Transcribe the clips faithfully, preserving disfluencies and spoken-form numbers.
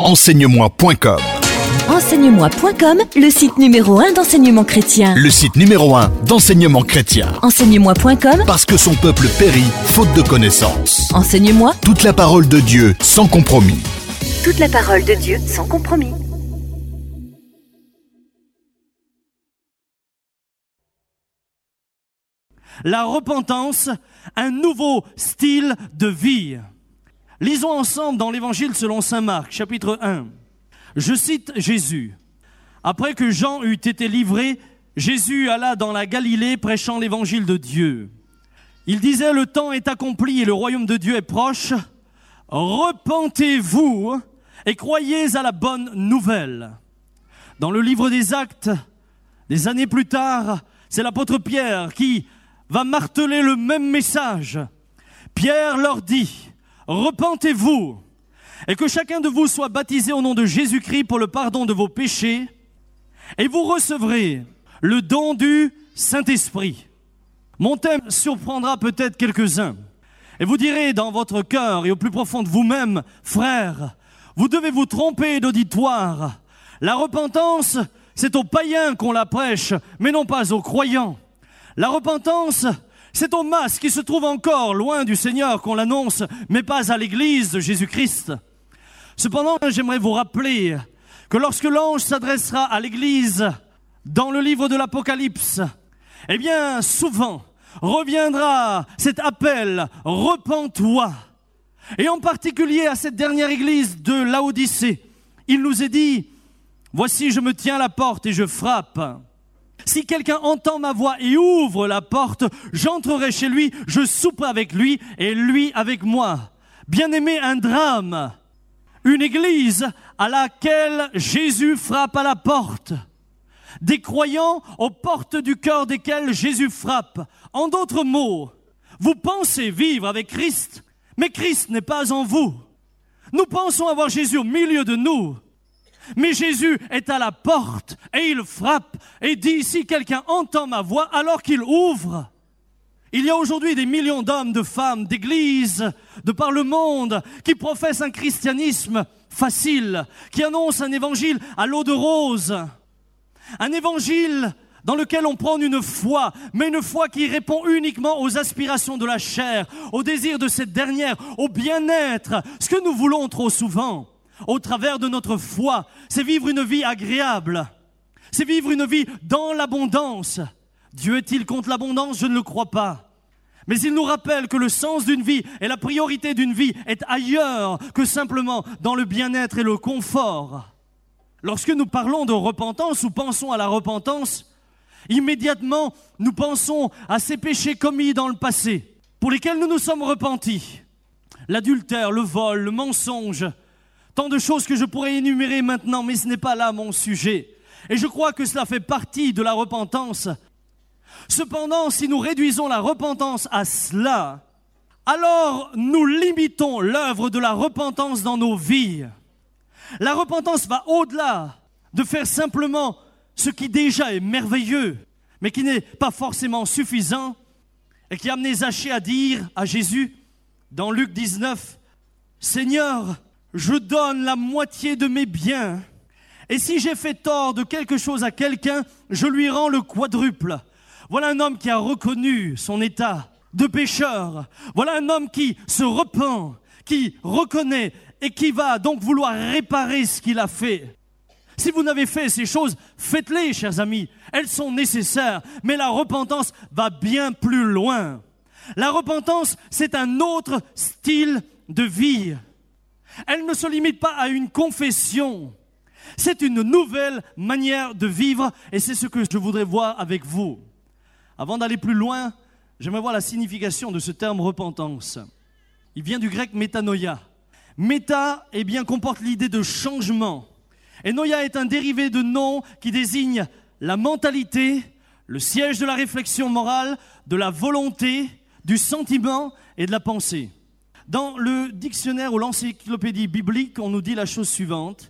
Enseigne-moi point com. Enseigne-moi point com, le site numéro un d'enseignement chrétien. Le site numéro un d'enseignement chrétien. Enseigne-moi point com, Parce que son peuple périt faute de connaissances. Enseigne-moi. Toute la parole de Dieu sans compromis. Toute la parole de Dieu sans compromis. La repentance, un nouveau style de vie. Lisons ensemble dans l'Évangile selon saint Marc, chapitre un. Je cite Jésus. Après que Jean eut été livré, Jésus alla dans la Galilée prêchant l'Évangile de Dieu. Il disait, le temps est accompli et le royaume de Dieu est proche. Repentez-vous et croyez à la bonne nouvelle. Dans le livre des Actes, des années plus tard, c'est l'apôtre Pierre qui va marteler le même message. Pierre leur dit, repentez-vous et que chacun de vous soit baptisé au nom de Jésus-Christ pour le pardon de vos péchés et vous recevrez le don du Saint-Esprit. Mon thème surprendra peut-être quelques-uns et vous direz dans votre cœur et au plus profond de vous-même, frères, vous devez vous tromper d'auditoire. La repentance, c'est aux païens qu'on la prêche, mais non pas aux croyants. La repentance, c'est aux masses qui se trouvent encore loin du Seigneur qu'on l'annonce, mais pas à l'Église de Jésus-Christ. Cependant, j'aimerais vous rappeler que lorsque l'ange s'adressera à l'Église dans le livre de l'Apocalypse, eh bien, souvent reviendra cet appel « Repens-toi ». Et en particulier à cette dernière église de Laodicée, il nous est dit « Voici, je me tiens à la porte et je frappe. Si quelqu'un entend ma voix et ouvre la porte, j'entrerai chez lui, je souperai avec lui et lui avec moi. » Bien-aimé, un drame, une église à laquelle Jésus frappe à la porte. Des croyants aux portes du cœur desquels Jésus frappe. En d'autres mots, vous pensez vivre avec Christ, mais Christ n'est pas en vous. Nous pensons avoir Jésus au milieu de nous. Mais Jésus est à la porte et il frappe et dit, si quelqu'un entend ma voix alors qu'il ouvre. Il y a aujourd'hui des millions d'hommes, de femmes, d'églises, de par le monde qui professent un christianisme facile, qui annoncent un évangile à l'eau de rose. Un évangile dans lequel on prend une foi, mais une foi qui répond uniquement aux aspirations de la chair, aux désirs de cette dernière, au bien-être, ce que nous voulons trop souvent. Au travers de notre foi, c'est vivre une vie agréable, c'est vivre une vie dans l'abondance. Dieu est-il contre l'abondance? Je ne le crois pas. Mais il nous rappelle que le sens d'une vie et la priorité d'une vie est ailleurs que simplement dans le bien-être et le confort. Lorsque nous parlons de repentance ou pensons à la repentance, immédiatement nous pensons à ces péchés commis dans le passé, pour lesquels nous nous sommes repentis. L'adultère, le vol, le mensonge, tant de choses que je pourrais énumérer maintenant, mais ce n'est pas là mon sujet. Et je crois que cela fait partie de la repentance. Cependant, si nous réduisons la repentance à cela, alors nous limitons l'œuvre de la repentance dans nos vies. La repentance va au-delà de faire simplement ce qui déjà est merveilleux, mais qui n'est pas forcément suffisant, et qui a amené Zachée à dire à Jésus, dans Luc dix-neuf, « Seigneur, je donne la moitié de mes biens, et si j'ai fait tort de quelque chose à quelqu'un, je lui rends le quadruple. » Voilà un homme qui a reconnu son état de pécheur. Voilà un homme qui se repent, qui reconnaît et qui va donc vouloir réparer ce qu'il a fait. Si vous n'avez fait ces choses, faites-les, chers amis. Elles sont nécessaires, mais la repentance va bien plus loin. La repentance, c'est un autre style de vie. Elle ne se limite pas à une confession. C'est une nouvelle manière de vivre et c'est ce que je voudrais voir avec vous. Avant d'aller plus loin, j'aimerais voir la signification de ce terme repentance. Il vient du grec métanoïa. Méta, eh bien, comporte l'idée de changement. Et noia est un dérivé de nom qui désigne la mentalité, le siège de la réflexion morale, de la volonté, du sentiment et de la pensée. Dans le dictionnaire ou l'encyclopédie biblique, on nous dit la chose suivante.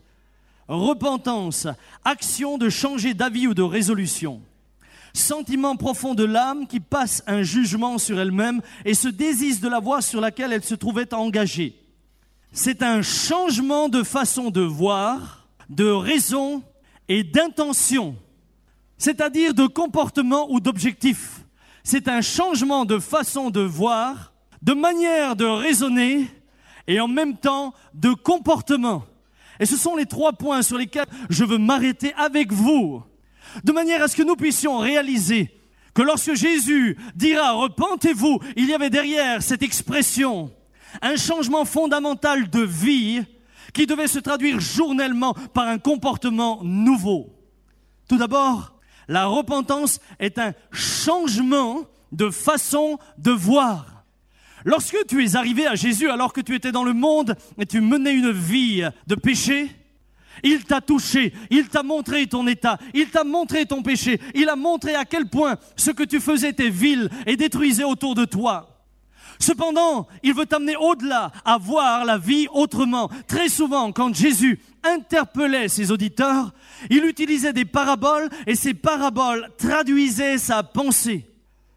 Repentance, action de changer d'avis ou de résolution. Sentiment profond de l'âme qui passe un jugement sur elle-même et se désiste de la voie sur laquelle elle se trouvait engagée. c'est un changement de façon de voir, de raison et d'intention, c'est-à-dire de comportement ou d'objectif. C'est un changement de façon de voir, de manière de raisonner et en même temps de comportement. Et ce sont les trois points sur lesquels je veux m'arrêter avec vous, de manière à ce que nous puissions réaliser que lorsque Jésus dira « repentez-vous », il y avait derrière cette expression un changement fondamental de vie qui devait se traduire journellement par un comportement nouveau. Tout d'abord, la repentance est un changement de façon de voir. Lorsque tu es arrivé à Jésus alors que tu étais dans le monde et tu menais une vie de péché, il t'a touché, il t'a montré ton état, il t'a montré ton péché, il a montré à quel point ce que tu faisais était vil et détruisait autour de toi. Cependant, il veut t'amener au-delà, à voir la vie autrement. Très souvent, quand Jésus interpellait ses auditeurs, il utilisait des paraboles et ces paraboles traduisaient sa pensée.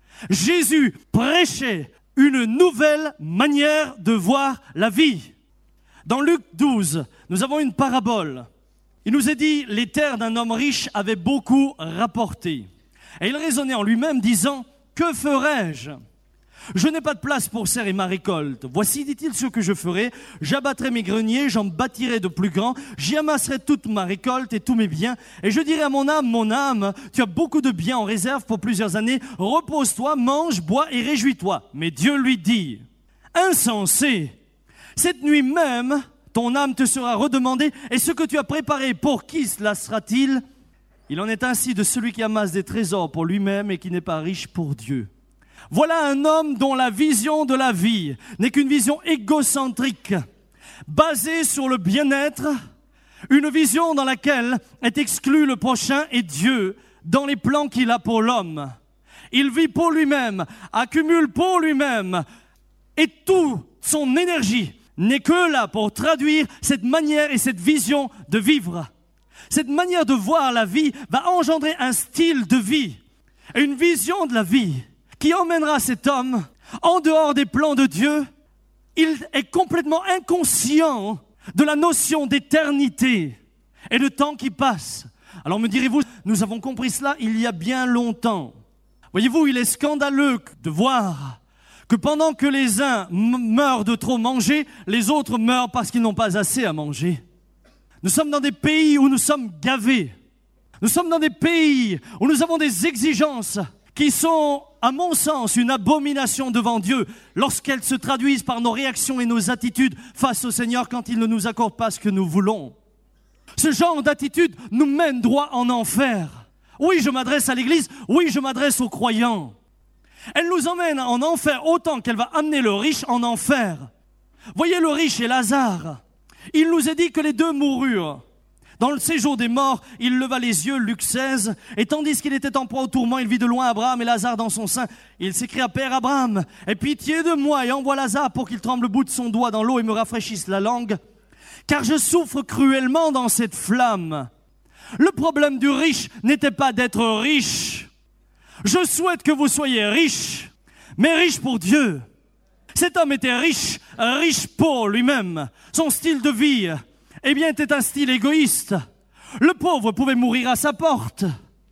Jésus prêchait une nouvelle manière de voir la vie. Dans Luc douze, nous avons une parabole. Il nous est dit, les terres d'un homme riche avaient beaucoup rapporté. Et il raisonnait en lui-même, disant, que ferai-je ? Je n'ai pas de place pour serrer ma récolte. Voici, dit-il, ce que je ferai. J'abattrai mes greniers, j'en bâtirai de plus grands. J'y amasserai toute ma récolte et tous mes biens. Et je dirai à mon âme, mon âme, tu as beaucoup de biens en réserve pour plusieurs années. Repose-toi, mange, bois et réjouis-toi. Mais Dieu lui dit, insensé, cette nuit même, ton âme te sera redemandée. Et ce que tu as préparé, pour qui cela sera-t-il ? Il en est ainsi de celui qui amasse des trésors pour lui-même et qui n'est pas riche pour Dieu. Voilà un homme dont la vision de la vie n'est qu'une vision égocentrique, basée sur le bien-être, une vision dans laquelle est exclu le prochain et Dieu dans les plans qu'il a pour l'homme. Il vit pour lui-même, accumule pour lui-même, et toute son énergie n'est que là pour traduire cette manière et cette vision de vivre. Cette manière de voir la vie va engendrer un style de vie, et une vision de la vie qui emmènera cet homme en dehors des plans de Dieu. Il est complètement inconscient de la notion d'éternité et de temps qui passe. Alors me direz-vous, nous avons compris cela il y a bien longtemps. Voyez-vous, il est scandaleux de voir que pendant que les uns m- meurent de trop manger, les autres meurent parce qu'ils n'ont pas assez à manger. Nous sommes dans des pays où nous sommes gavés. Nous sommes dans des pays où nous avons des exigences qui sont, à mon sens, une abomination devant Dieu lorsqu'elles se traduisent par nos réactions et nos attitudes face au Seigneur quand il ne nous accorde pas ce que nous voulons. Ce genre d'attitude nous mène droit en enfer. Oui, je m'adresse à l'Église, oui, je m'adresse aux croyants. Elle nous emmène en enfer autant qu'elle va amener le riche en enfer. Voyez le riche et Lazare. Il nous est dit que les deux moururent. Dans le séjour des morts, il leva les yeux, Luc seize, et tandis qu'il était en proie au tourment, il vit de loin Abraham et Lazare dans son sein. Il s'écria, Père Abraham, aie pitié de moi et envoie Lazare pour qu'il trempe le bout de son doigt dans l'eau et me rafraîchisse la langue, car je souffre cruellement dans cette flamme. Le problème du riche n'était pas d'être riche. Je souhaite que vous soyez riches, mais riches pour Dieu. Cet homme était riche, riche pour lui-même. Son style de vie, eh bien, était un style égoïste. Le pauvre pouvait mourir à sa porte.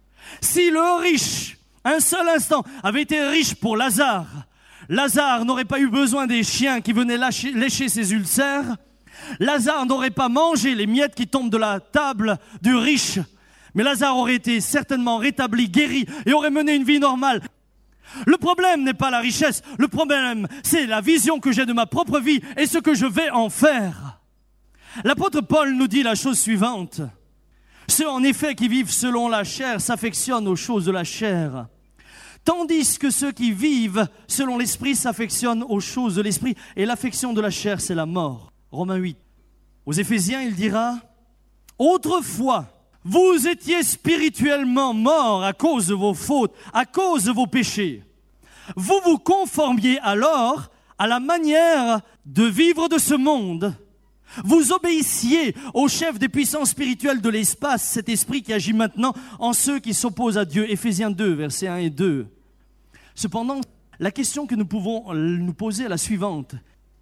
Si le riche, un seul instant, avait été riche pour Lazare, Lazare n'aurait pas eu besoin des chiens qui venaient lâcher, lécher ses ulcères. Lazare n'aurait pas mangé les miettes qui tombent de la table du riche. Mais Lazare aurait été certainement rétabli, guéri et aurait mené une vie normale. Le problème n'est pas la richesse. Le problème, c'est la vision que j'ai de ma propre vie et ce que je vais en faire. L'apôtre Paul nous dit la chose suivante. Ceux en effet qui vivent selon la chair s'affectionnent aux choses de la chair, tandis que ceux qui vivent selon l'esprit s'affectionnent aux choses de l'esprit. Et l'affection de la chair, c'est la mort. Romains huit. Aux Éphésiens, il dira, « Autrefois, vous étiez spirituellement morts à cause de vos fautes, à cause de vos péchés. Vous vous conformiez alors à la manière de vivre de ce monde. » Vous obéissiez au chef des puissances spirituelles de l'espace, cet esprit qui agit maintenant en ceux qui s'opposent à Dieu. Éphésiens deux, versets un et deux. Cependant, la question que nous pouvons nous poser est la suivante.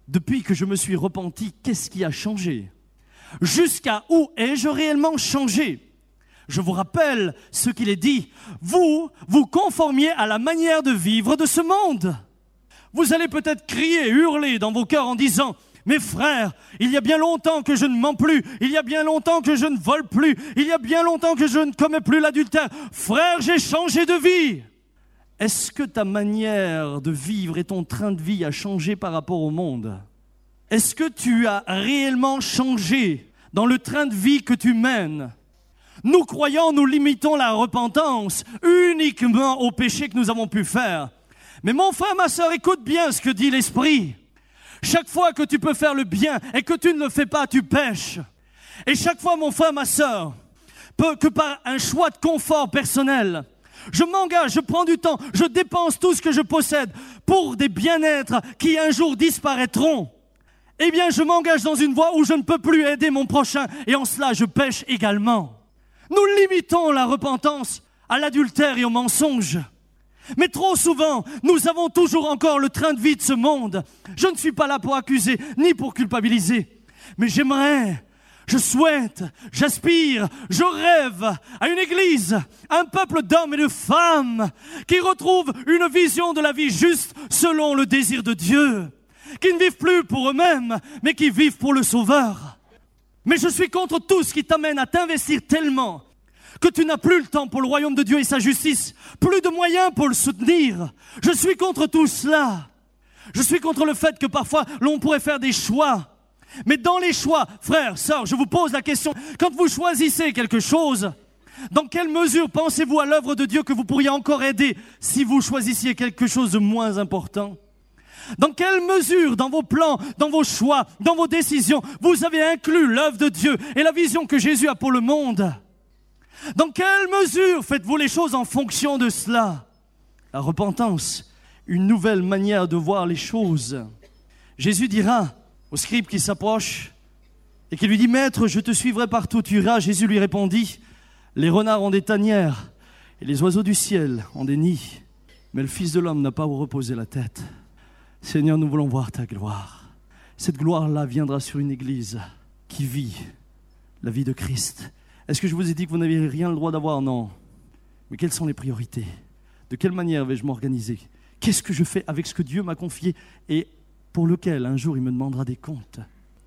Depuis que je me suis repenti, qu'est-ce qui a changé? Jusqu'à où ai-je réellement changé? Je vous rappelle ce qu'il est dit. Vous, vous conformiez à la manière de vivre de ce monde. Vous allez peut-être crier, hurler dans vos cœurs en disant « Mes frères, il y a bien longtemps que je ne mens plus, il y a bien longtemps que je ne vole plus, il y a bien longtemps que je ne commets plus l'adultère. Frère, j'ai changé de vie !» Est-ce que ta manière de vivre et ton train de vie a changé par rapport au monde? Est-ce que tu as réellement changé dans le train de vie que tu mènes? Nous croyants, nous limitons la repentance uniquement au péché que nous avons pu faire. Mais mon frère, ma sœur, écoute bien ce que dit l'Esprit. Chaque fois que tu peux faire le bien et que tu ne le fais pas, tu pèches. Et chaque fois, mon frère, ma sœur, que par un choix de confort personnel, je m'engage, je prends du temps, je dépense tout ce que je possède pour des bien-être qui un jour disparaîtront, eh bien, je m'engage dans une voie où je ne peux plus aider mon prochain et en cela, je pêche également. Nous limitons la repentance à l'adultère et au mensonge. Mais trop souvent, nous avons toujours encore le train de vie de ce monde. Je ne suis pas là pour accuser, ni pour culpabiliser. Mais j'aimerais, je souhaite, j'aspire, je rêve à une église, à un peuple d'hommes et de femmes qui retrouvent une vision de la vie juste selon le désir de Dieu. Qui ne vivent plus pour eux-mêmes, mais qui vivent pour le Sauveur. Mais je suis contre tout ce qui t'amène à t'investir tellement que tu n'as plus le temps pour le royaume de Dieu et sa justice, plus de moyens pour le soutenir. Je suis contre tout cela. Je suis contre le fait que parfois l'on pourrait faire des choix. Mais dans les choix, frères, sœurs, je vous pose la question, quand vous choisissez quelque chose, dans quelle mesure pensez-vous à l'œuvre de Dieu que vous pourriez encore aider si vous choisissiez quelque chose de moins important? Dans quelle mesure, dans vos plans, dans vos choix, dans vos décisions, vous avez inclus l'œuvre de Dieu et la vision que Jésus a pour le monde? Dans quelle mesure faites-vous les choses en fonction de cela? La repentance, une nouvelle manière de voir les choses. Jésus dira au scribe qui s'approche et qui lui dit « Maître, je te suivrai partout où tu iras. » Jésus lui répondit « Les renards ont des tanières et les oiseaux du ciel ont des nids, mais le Fils de l'homme n'a pas où reposer la tête. » Seigneur, nous voulons voir ta gloire. Cette gloire-là viendra sur une église qui vit la vie de Christ. Est-ce que je vous ai dit que vous n'aviez rien le droit d'avoir? Non. Mais quelles sont les priorités? De quelle manière vais-je m'organiser? Qu'est-ce que je fais avec ce que Dieu m'a confié et pour lequel un jour il me demandera des comptes?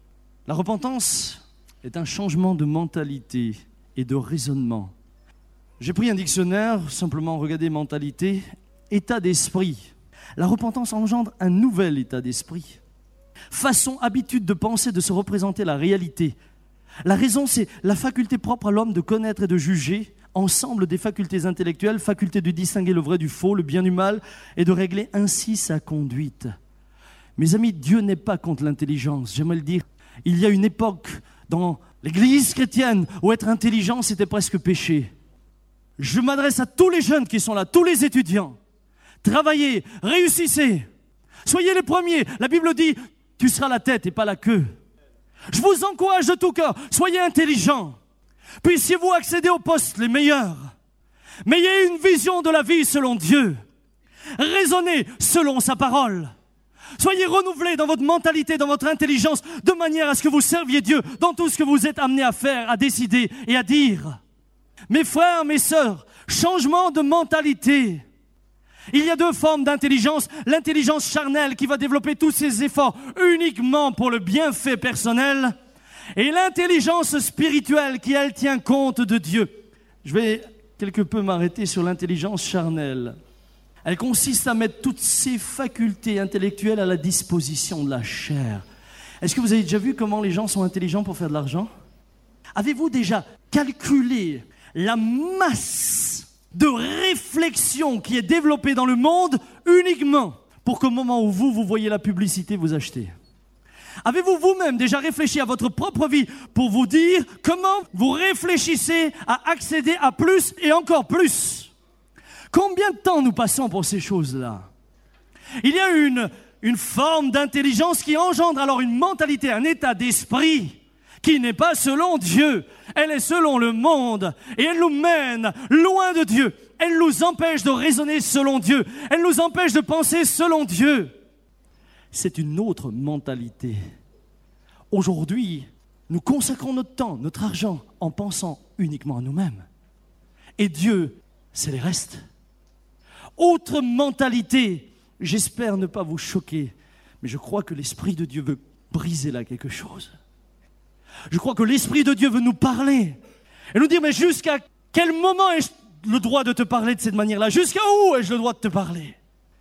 La repentance est un changement de mentalité et de raisonnement. J'ai pris un dictionnaire, simplement regardé mentalité, état d'esprit. La repentance engendre un nouvel état d'esprit. Façon, habitude de penser, de se représenter la réalité. La raison, c'est la faculté propre à l'homme de connaître et de juger, ensemble des facultés intellectuelles, faculté de distinguer le vrai du faux, le bien du mal, et de régler ainsi sa conduite. Mes amis, Dieu n'est pas contre l'intelligence, j'aimerais le dire. Il y a une époque dans l'église chrétienne où être intelligent, c'était presque péché. Je m'adresse à tous les jeunes qui sont là, tous les étudiants. Travaillez, réussissez, soyez les premiers. La Bible dit, tu seras la tête et pas la queue. Je vous encourage de tout cœur, soyez intelligents. Puissiez-vous accéder aux postes les meilleurs. Mais ayez une vision de la vie selon Dieu. Raisonnez selon sa parole. Soyez renouvelés dans votre mentalité, dans votre intelligence, de manière à ce que vous serviez Dieu dans tout ce que vous êtes amenés à faire, à décider et à dire. Mes frères, mes sœurs, changement de mentalité. Il y a deux formes d'intelligence, l'intelligence charnelle qui va développer tous ses efforts uniquement pour le bienfait personnel et l'intelligence spirituelle qui, elle, tient compte de Dieu. Je vais quelque peu m'arrêter sur l'intelligence charnelle. Elle consiste à mettre toutes ses facultés intellectuelles à la disposition de la chair. Est-ce que vous avez déjà vu comment les gens sont intelligents pour faire de l'argent? Avez-vous déjà calculé la masse de réflexion qui est développée dans le monde uniquement pour qu'au moment où vous, vous voyez la publicité, vous achetez? Avez-vous vous-même déjà réfléchi à votre propre vie pour vous dire comment vous réfléchissez à accéder à plus et encore plus? Combien de temps nous passons pour ces choses-là? Il y a une, une forme d'intelligence qui engendre alors une mentalité, un état d'esprit qui n'est pas selon Dieu, elle est selon le monde et elle nous mène loin de Dieu. Elle nous empêche de raisonner selon Dieu, elle nous empêche de penser selon Dieu. c'est une autre mentalité. Aujourd'hui, nous consacrons notre temps, notre argent, en pensant uniquement à nous-mêmes. Et Dieu, c'est les restes. Autre mentalité, j'espère ne pas vous choquer, mais je crois que l'Esprit de Dieu veut briser là quelque chose. Je crois que l'Esprit de Dieu veut nous parler et nous dire, mais jusqu'à quel moment ai-je le droit de te parler de cette manière-là? Jusqu'à où ai-je le droit de te parler?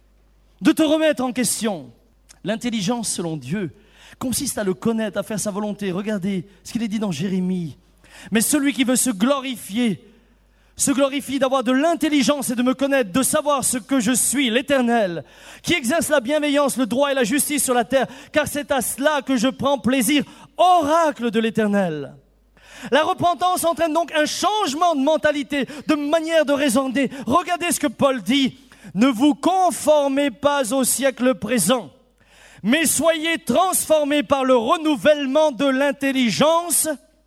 De te remettre en question. L'intelligence, selon Dieu, consiste à le connaître, à faire sa volonté. Regardez ce qu'il est dit dans Jérémie. Mais celui qui veut se glorifier, se glorifie d'avoir de l'intelligence et de me connaître, de savoir ce que je suis, l'Éternel, qui exerce la bienveillance, le droit et la justice sur la terre, car c'est à cela que je prends plaisir, oracle de l'Éternel. La repentance entraîne donc un changement de mentalité, de manière de raisonner. Regardez ce que Paul dit. Ne vous conformez pas au siècle présent, mais soyez transformés par le renouvellement de l'intelligence,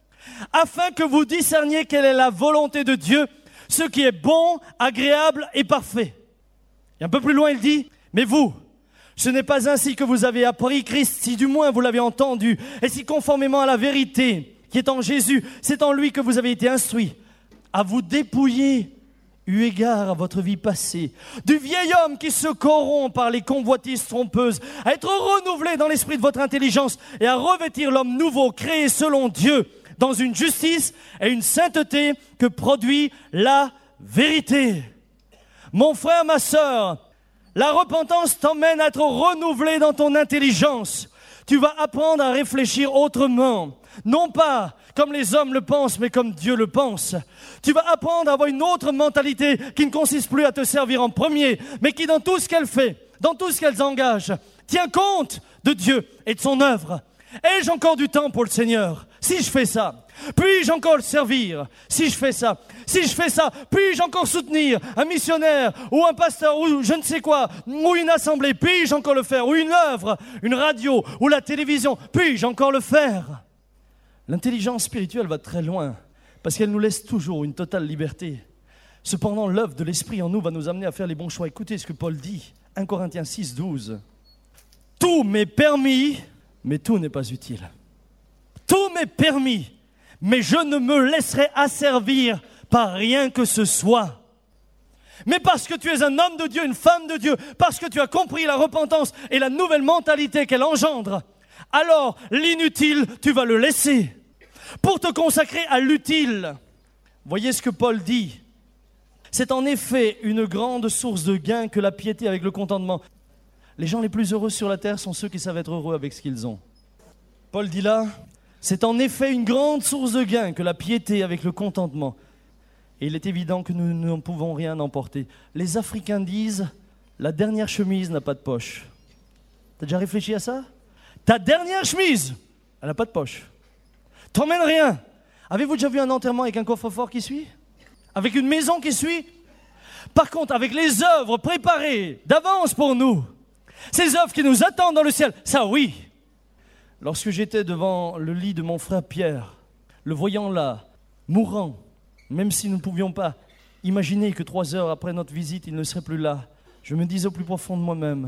afin que vous discerniez quelle est la volonté de Dieu, ce qui est bon, agréable et parfait. Et un peu plus loin, il dit, mais vous, ce n'est pas ainsi que vous avez appris Christ, si du moins vous l'avez entendu, et si conformément à la vérité qui est en Jésus, c'est en lui que vous avez été instruits, à vous dépouiller, eu égard à votre vie passée, du vieil homme qui se corrompt par les convoitises trompeuses, à être renouvelé dans l'esprit de votre intelligence et à revêtir l'homme nouveau, créé selon Dieu, dans une justice et une sainteté que produit la vérité. Mon frère, ma sœur, la repentance t'emmène à être renouvelé dans ton intelligence. Tu vas apprendre à réfléchir autrement, non pas comme les hommes le pensent, mais comme Dieu le pense. Tu vas apprendre à avoir une autre mentalité qui ne consiste plus à te servir en premier, mais qui dans tout ce qu'elle fait, dans tout ce qu'elle engage, tient compte de Dieu et de son œuvre. Ai-je encore du temps pour le Seigneur? Si je fais ça, puis-je encore le servir? Si je fais ça, si je fais ça, puis-je encore soutenir un missionnaire ou un pasteur ou je ne sais quoi, ou une assemblée? Puis-je encore le faire? Ou une œuvre, une radio ou la télévision? Puis-je encore le faire? L'intelligence spirituelle va très loin parce qu'elle nous laisse toujours une totale liberté. Cependant, l'œuvre de l'Esprit en nous va nous amener à faire les bons choix. Écoutez ce que Paul dit, premier Corinthiens six, douze. Tout m'est permis, mais tout n'est pas utile. Tout m'est permis, mais je ne me laisserai asservir par rien que ce soit. Mais parce que tu es un homme de Dieu, une femme de Dieu, parce que tu as compris la repentance et la nouvelle mentalité qu'elle engendre, alors l'inutile, tu vas le laisser pour te consacrer à l'utile. Voyez ce que Paul dit. C'est en effet une grande source de gain que la piété avec le contentement. Les gens les plus heureux sur la terre sont ceux qui savent être heureux avec ce qu'ils ont. Paul dit là, c'est en effet une grande source de gain que la piété avec le contentement. Et il est évident que nous n'en pouvons rien emporter. Les Africains disent, la dernière chemise n'a pas de poche. T'as déjà réfléchi à ça? Ta dernière chemise, elle n'a pas de poche. T'emmènes rien. Avez-vous déjà vu un enterrement avec un coffre-fort qui suit? Avec une maison qui suit? Par contre, avec les œuvres préparées d'avance pour nous, ces œuvres qui nous attendent dans le ciel, ça oui. Lorsque j'étais devant le lit de mon frère Pierre, le voyant là, mourant, même si nous ne pouvions pas imaginer que trois heures après notre visite, il ne serait plus là, je me disais au plus profond de moi-même,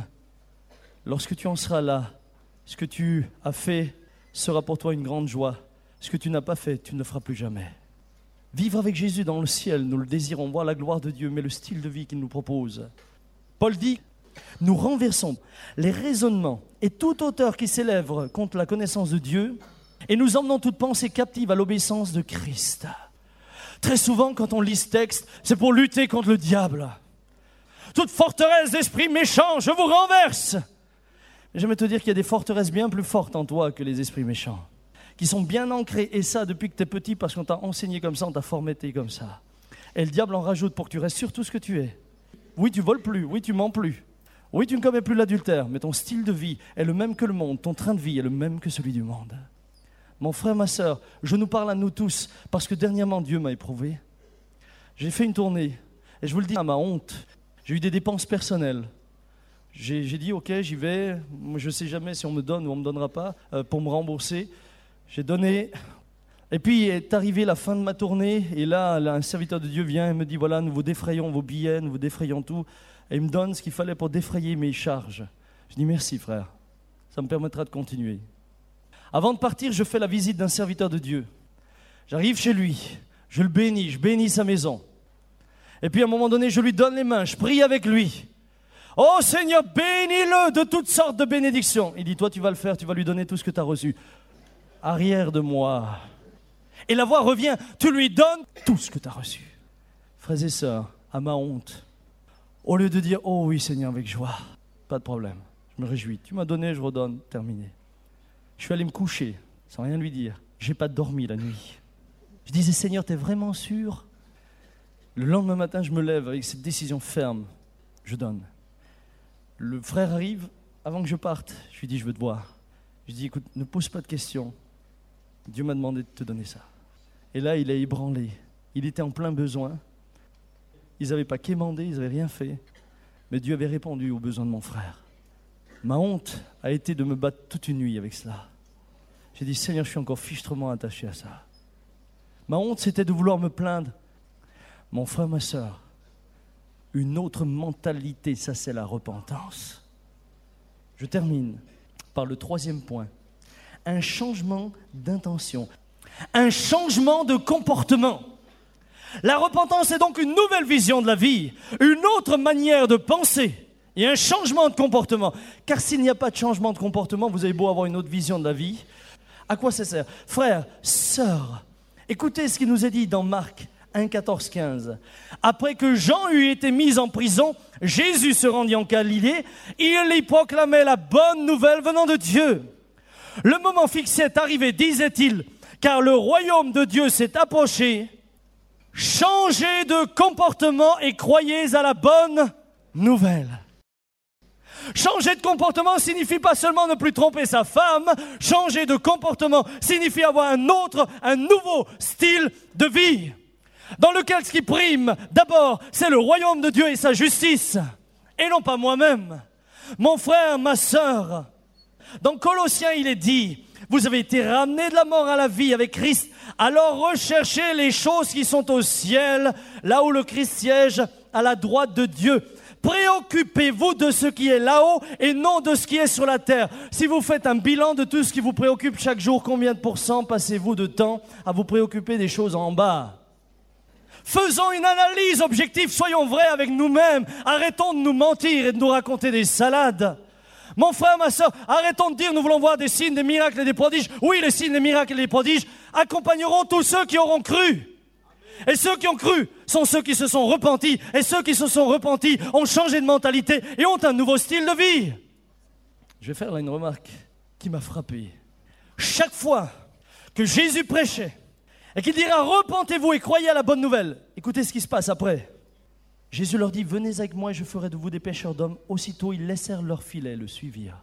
lorsque tu en seras là, ce que tu as fait sera pour toi une grande joie. Ce que tu n'as pas fait, tu ne le feras plus jamais. Vivre avec Jésus dans le ciel, nous le désirons, voir la gloire de Dieu, mais le style de vie qu'il nous propose. Paul dit, nous renversons les raisonnements et toute hauteur qui s'élève contre la connaissance de Dieu et nous emmenons toute pensée captive à l'obéissance de Christ. Très souvent, quand on lit ce texte, c'est pour lutter contre le diable. Toute forteresse d'esprit méchant, je vous renverse. J'aimerais te dire qu'il y a des forteresses bien plus fortes en toi que les esprits méchants, qui sont bien ancrés, et ça depuis que tu es petit, parce qu'on t'a enseigné comme ça, on t'a formaté comme ça. Et le diable en rajoute pour que tu restes sur tout ce que tu es. Oui, tu voles plus, oui, tu mens plus, oui, tu ne commets plus l'adultère, mais ton style de vie est le même que le monde, ton train de vie est le même que celui du monde. Mon frère, ma sœur, je nous parle à nous tous, parce que dernièrement, Dieu m'a éprouvé. J'ai fait une tournée, et je vous le dis à ma honte, j'ai eu des dépenses personnelles. J'ai, j'ai dit, ok, j'y vais, je ne sais jamais si on me donne ou on ne me donnera pas euh, pour me rembourser. J'ai donné, et puis est arrivée la fin de ma tournée, et là, là, un serviteur de Dieu vient et me dit, voilà, nous vous défrayons vos billets, nous vous défrayons tout, et il me donne ce qu'il fallait pour défrayer mes charges. Je dis, merci frère, Ça me permettra de continuer. Avant de partir, je fais la visite d'un serviteur de Dieu. J'arrive chez lui, je le bénis, je bénis sa maison. Et puis à un moment donné, je lui donne les mains, je prie avec lui. Oh Seigneur, bénis-le de toutes sortes de bénédictions. Il dit, toi tu vas le faire, tu vas lui donner tout ce que tu as reçu. Arrière de moi. Et la voix revient, tu lui donnes tout ce que tu as reçu. Frères et sœurs, à ma honte, au lieu de dire, oh oui Seigneur, avec joie, pas de problème, je me réjouis. Tu m'as donné, je redonne, terminé. Je suis allé me coucher, sans rien lui dire. Je n'ai pas dormi la nuit. Je disais, Seigneur, tu es vraiment sûr? Le lendemain matin, je me lève avec cette décision ferme. Je donne. Le frère arrive, avant que je parte, je lui dis, je veux te voir. Je lui dis, écoute, ne pose pas de questions. Dieu m'a demandé de te donner ça. Et là, il est ébranlé. Il était en plein besoin. Ils n'avaient pas quémandé, ils n'avaient rien fait. Mais Dieu avait répondu aux besoins de mon frère. Ma honte a été de me battre toute une nuit avec cela. J'ai dit, Seigneur, je suis encore fichtrement attaché à ça. Ma honte, c'était de vouloir me plaindre. Mon frère, ma soeur, une autre mentalité, ça c'est la repentance. Je termine par le troisième point. Un changement d'intention. Un changement de comportement. La repentance est donc une nouvelle vision de la vie, une autre manière de penser. Et un changement de comportement. Car s'il n'y a pas de changement de comportement, vous avez beau avoir une autre vision de la vie, à quoi ça sert? Frères, sœurs, écoutez ce qui nous est dit dans Marc un, quatorze, quinze. Après que Jean eut été mis en prison, Jésus se rendit en Galilée, il y proclamait la bonne nouvelle venant de Dieu. Le moment fixé est arrivé, disait-il, car le royaume de Dieu s'est approché. Changez de comportement et croyez à la bonne nouvelle. Changer de comportement signifie pas seulement ne plus tromper sa femme, changer de comportement signifie avoir un autre, un nouveau style de vie, dans lequel ce qui prime, d'abord, c'est le royaume de Dieu et sa justice, et non pas moi-même. Mon frère, ma sœur, dans Colossiens, il est dit, vous avez été ramenés de la mort à la vie avec Christ, alors recherchez les choses qui sont au ciel, là où le Christ siège à la droite de Dieu. Préoccupez-vous de ce qui est là-haut et non de ce qui est sur la terre. Si vous faites un bilan de tout ce qui vous préoccupe chaque jour, combien de pourcents passez-vous de temps à vous préoccuper des choses en bas? Faisons une analyse objective, soyons vrais avec nous-mêmes. Arrêtons de nous mentir et de nous raconter des salades. Mon frère, ma soeur, arrêtons de dire nous voulons voir des signes, des miracles et des prodiges. Oui, les signes, les miracles et les prodiges accompagneront tous ceux qui auront cru. Et ceux qui ont cru sont ceux qui se sont repentis. Et ceux qui se sont repentis ont changé de mentalité et ont un nouveau style de vie. Je vais faire là une remarque qui m'a frappé. Chaque fois que Jésus prêchait et qu'il dira « Repentez-vous et croyez à la bonne nouvelle », écoutez ce qui se passe après. Jésus leur dit « Venez avec moi et je ferai de vous des pêcheurs d'hommes. » Aussitôt, ils laissèrent leur filet et le suivirent.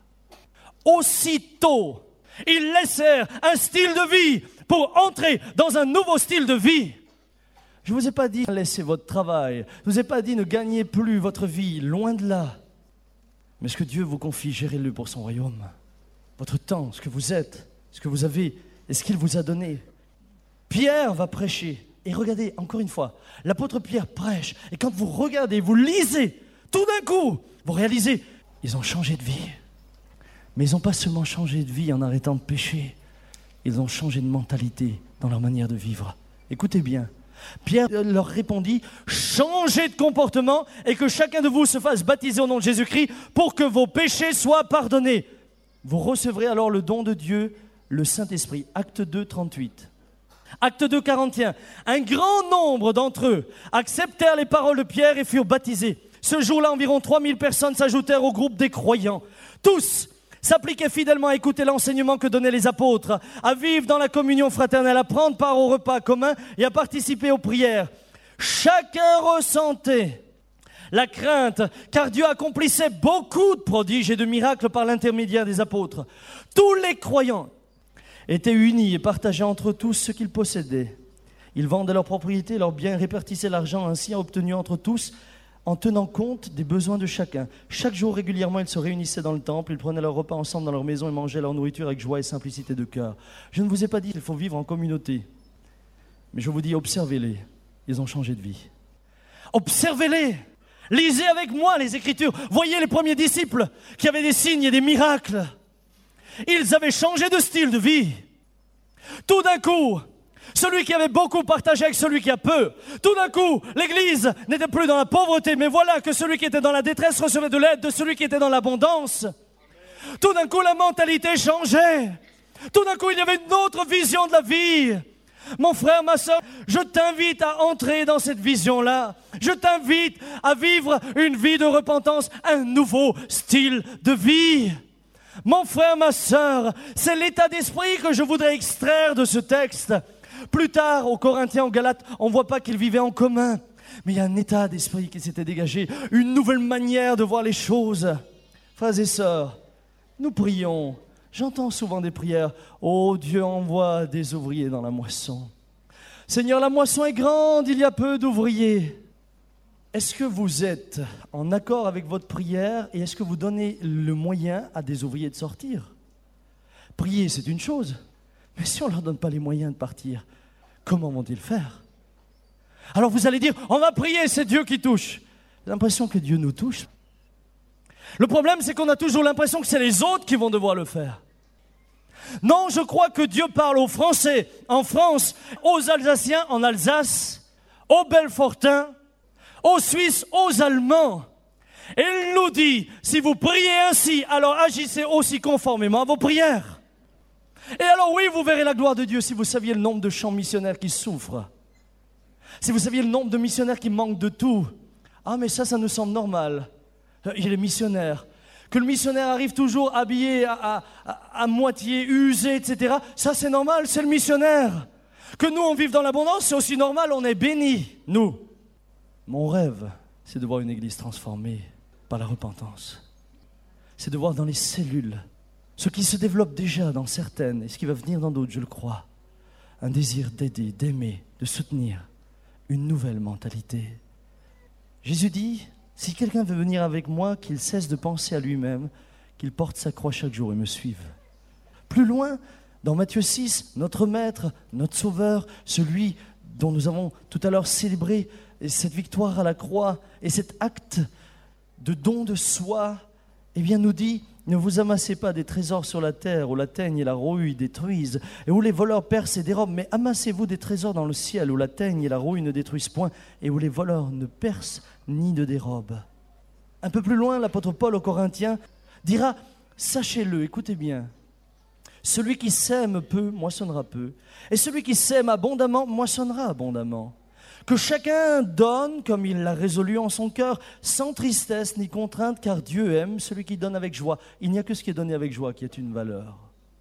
Aussitôt, ils laissèrent un style de vie pour entrer dans un nouveau style de vie. Je ne vous ai pas dit laissez votre travail, je ne vous ai pas dit ne gagnez plus votre vie, loin de là. Mais ce que Dieu vous confie, gérez-le pour son royaume. Votre temps, ce que vous êtes, ce que vous avez et ce qu'il vous a donné. Pierre va prêcher. Et regardez, encore une fois, l'apôtre Pierre prêche. Et quand vous regardez, vous lisez, tout d'un coup, vous réalisez, ils ont changé de vie. Mais ils n'ont pas seulement changé de vie en arrêtant de pécher. Ils ont changé de mentalité dans leur manière de vivre. Écoutez bien. Pierre leur répondit, changez de comportement et que chacun de vous se fasse baptiser au nom de Jésus-Christ pour que vos péchés soient pardonnés. Vous recevrez alors le don de Dieu, le Saint-Esprit. Acte deux, trente-huit. Acte deux, quarante et un. Un grand nombre d'entre eux acceptèrent les paroles de Pierre et furent baptisés. Ce jour-là, environ trois mille personnes s'ajoutèrent au groupe des croyants. Tous s'appliquaient fidèlement à écouter l'enseignement que donnaient les apôtres, à vivre dans la communion fraternelle, à prendre part au repas commun et à participer aux prières. Chacun ressentait la crainte, car Dieu accomplissait beaucoup de prodiges et de miracles par l'intermédiaire des apôtres. Tous les croyants étaient unis et partageaient entre tous ce qu'ils possédaient. Ils vendaient leurs propriétés, leurs biens, répartissaient l'argent ainsi obtenu entre tous, en tenant compte des besoins de chacun. Chaque jour, régulièrement, ils se réunissaient dans le temple, ils prenaient leur repas ensemble dans leur maison et mangeaient leur nourriture avec joie et simplicité de cœur. Je ne vous ai pas dit qu'il faut vivre en communauté, mais je vous dis, observez-les. Ils ont changé de vie. Observez-les. Lisez avec moi les Écritures. Voyez les premiers disciples qui avaient des signes et des miracles. Ils avaient changé de style de vie. Tout d'un coup, celui qui avait beaucoup partagé avec celui qui a peu. Tout d'un coup, l'Église n'était plus dans la pauvreté, mais voilà que celui qui était dans la détresse recevait de l'aide de celui qui était dans l'abondance. Tout d'un coup, la mentalité changeait. Tout d'un coup, il y avait une autre vision de la vie. Mon frère, ma soeur, je t'invite à entrer dans cette vision-là. Je t'invite à vivre une vie de repentance, un nouveau style de vie. Mon frère, ma soeur, c'est l'état d'esprit que je voudrais extraire de ce texte. Plus tard, aux Corinthiens, aux Galates, on ne voit pas qu'ils vivaient en commun. Mais il y a un état d'esprit qui s'était dégagé, une nouvelle manière de voir les choses. Frères et sœurs, nous prions. J'entends souvent des prières. Oh, Dieu envoie des ouvriers dans la moisson. Seigneur, la moisson est grande, il y a peu d'ouvriers. Est-ce que vous êtes en accord avec votre prière et est-ce que vous donnez le moyen à des ouvriers de sortir? Prier, c'est une chose, mais si on ne leur donne pas les moyens de partir, comment vont-ils faire? Alors vous allez dire, on va prier, c'est Dieu qui touche. J'ai l'impression que Dieu nous touche. Le problème, c'est qu'on a toujours l'impression que c'est les autres qui vont devoir le faire. Non, je crois que Dieu parle aux Français en France, aux Alsaciens en Alsace, aux Belfortins, aux Suisses, aux Allemands. Et il nous dit, si vous priez ainsi, alors agissez aussi conformément à vos prières. Et alors oui, vous verrez la gloire de Dieu si vous saviez le nombre de champs missionnaires qui souffrent. Si vous saviez le nombre de missionnaires qui manquent de tout. Ah mais ça, ça nous semble normal. Il y a les missionnaires. Que le missionnaire arrive toujours habillé à, à, à, à moitié usé, et cetera. Ça c'est normal, c'est le missionnaire. Que nous on vive dans l'abondance, c'est aussi normal, on est bénis, nous. Mon rêve, c'est de voir une église transformée par la repentance. C'est de voir dans les cellules, ce qui se développe déjà dans certaines, et ce qui va venir dans d'autres, je le crois, un désir d'aider, d'aimer, de soutenir, une nouvelle mentalité. Jésus dit, si quelqu'un veut venir avec moi, qu'il cesse de penser à lui-même, qu'il porte sa croix chaque jour et me suive. Plus loin, dans Matthieu six, notre Maître, notre Sauveur, celui dont nous avons tout à l'heure célébré cette victoire à la croix et cet acte de don de soi, eh bien nous dit, ne vous amassez pas des trésors sur la terre où la teigne et la rouille détruisent et où les voleurs percent et dérobent, mais amassez-vous des trésors dans le ciel où la teigne et la rouille ne détruisent point et où les voleurs ne percent ni ne dérobent. Un peu plus loin, l'apôtre Paul aux Corinthiens dira, sachez-le, écoutez bien, celui qui sème peu moissonnera peu et celui qui sème abondamment moissonnera abondamment. Que chacun donne comme il l'a résolu en son cœur, sans tristesse ni contrainte, car Dieu aime celui qui donne avec joie. Il n'y a que ce qui est donné avec joie qui ait une valeur.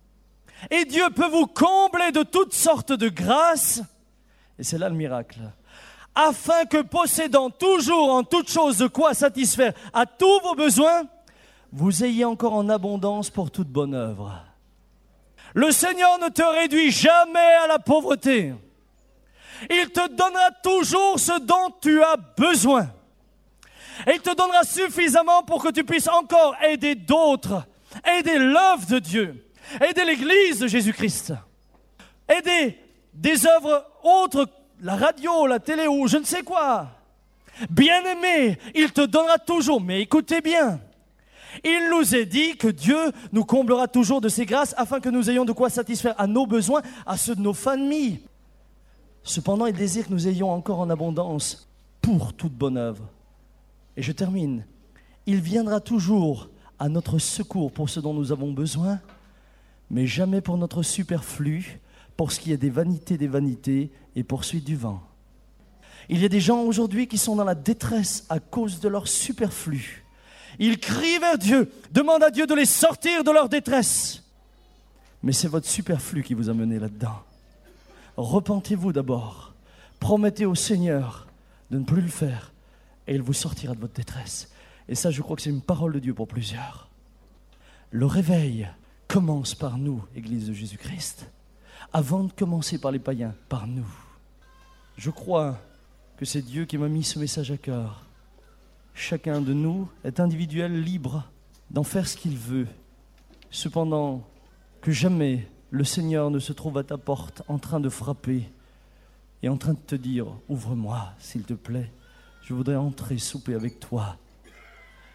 Et Dieu peut vous combler de toutes sortes de grâces, et c'est là le miracle, afin que possédant toujours en toutes choses de quoi satisfaire à tous vos besoins, vous ayez encore en abondance pour toute bonne œuvre. Le Seigneur ne te réduit jamais à la pauvreté. Il te donnera toujours ce dont tu as besoin. Et il te donnera suffisamment pour que tu puisses encore aider d'autres, aider l'œuvre de Dieu, aider l'Église de Jésus-Christ, aider des œuvres autres, la radio, la télé ou je ne sais quoi. Bien-aimé, il te donnera toujours, mais écoutez bien, il nous est dit que Dieu nous comblera toujours de ses grâces afin que nous ayons de quoi satisfaire à nos besoins, à ceux de nos familles. Cependant, il désire que nous ayons encore en abondance pour toute bonne œuvre. Et je termine. Il viendra toujours à notre secours pour ce dont nous avons besoin, mais jamais pour notre superflu, pour ce qui est des vanités des vanités et poursuite du vent. Il y a des gens aujourd'hui qui sont dans la détresse à cause de leur superflu. Ils crient vers Dieu, demandent à Dieu de les sortir de leur détresse. Mais c'est votre superflu qui vous a mené là-dedans. Repentez-vous d'abord, promettez au Seigneur de ne plus le faire et il vous sortira de votre détresse. Et ça, je crois que c'est une parole de Dieu pour plusieurs. Le réveil commence par nous, Église de Jésus-Christ, avant de commencer par les païens, par nous. Je crois que c'est Dieu qui m'a mis ce message à cœur. Chacun de nous est individuel, libre d'en faire ce qu'il veut. Cependant, que jamais le Seigneur ne se trouve à ta porte en train de frapper et en train de te dire « Ouvre-moi, s'il te plaît, je voudrais entrer souper avec toi. »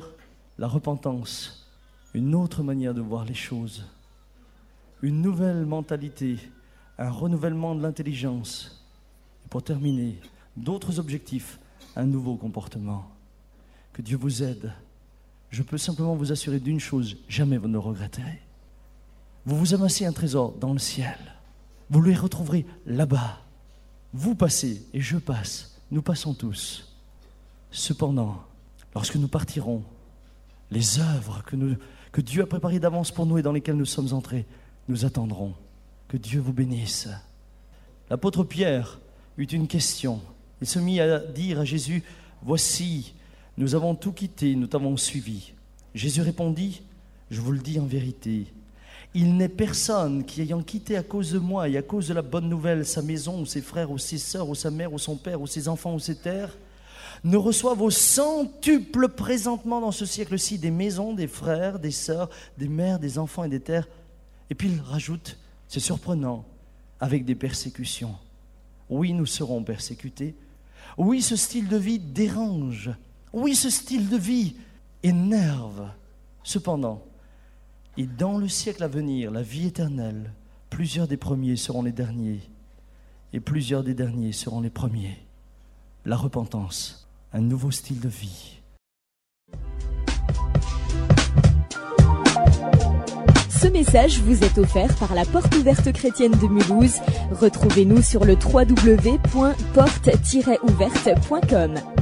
Chers amis, la repentance une autre manière de voir les choses, une nouvelle mentalité, un renouvellement de l'intelligence. Et pour terminer, d'autres objectifs, un nouveau comportement. Que Dieu vous aide. Je peux simplement vous assurer d'une chose, jamais vous ne le regretterez. Vous vous amassez un trésor dans le ciel. Vous le retrouverez là-bas. Vous passez et je passe. Nous passons tous. Cependant, lorsque nous partirons, les œuvres que, nous, que Dieu a préparées d'avance pour nous et dans lesquelles nous sommes entrés, nous attendrons. Que Dieu vous bénisse. L'apôtre Pierre eut une question. Il se mit à dire à Jésus, « Voici, nous avons tout quitté, nous t'avons suivi. » Jésus répondit, « Je vous le dis en vérité, il n'est personne qui, ayant quitté à cause de moi et à cause de la bonne nouvelle sa maison ou ses frères ou ses sœurs ou sa mère ou son père ou ses enfants ou ses terres, ne reçoive au centuple présentement dans ce siècle-ci des maisons, des frères, des sœurs, des mères, des enfants et des terres. » Et puis il rajoute, c'est surprenant, avec des persécutions. Oui, nous serons persécutés. Oui, ce style de vie dérange. Oui, ce style de vie énerve. Cependant, et dans le siècle à venir, la vie éternelle, plusieurs des premiers seront les derniers, et plusieurs des derniers seront les premiers. La repentance, un nouveau style de vie. Ce message vous est offert par la Porte Ouverte Chrétienne de Mulhouse. Retrouvez-nous sur le w w w point porte tiret ouverte point com.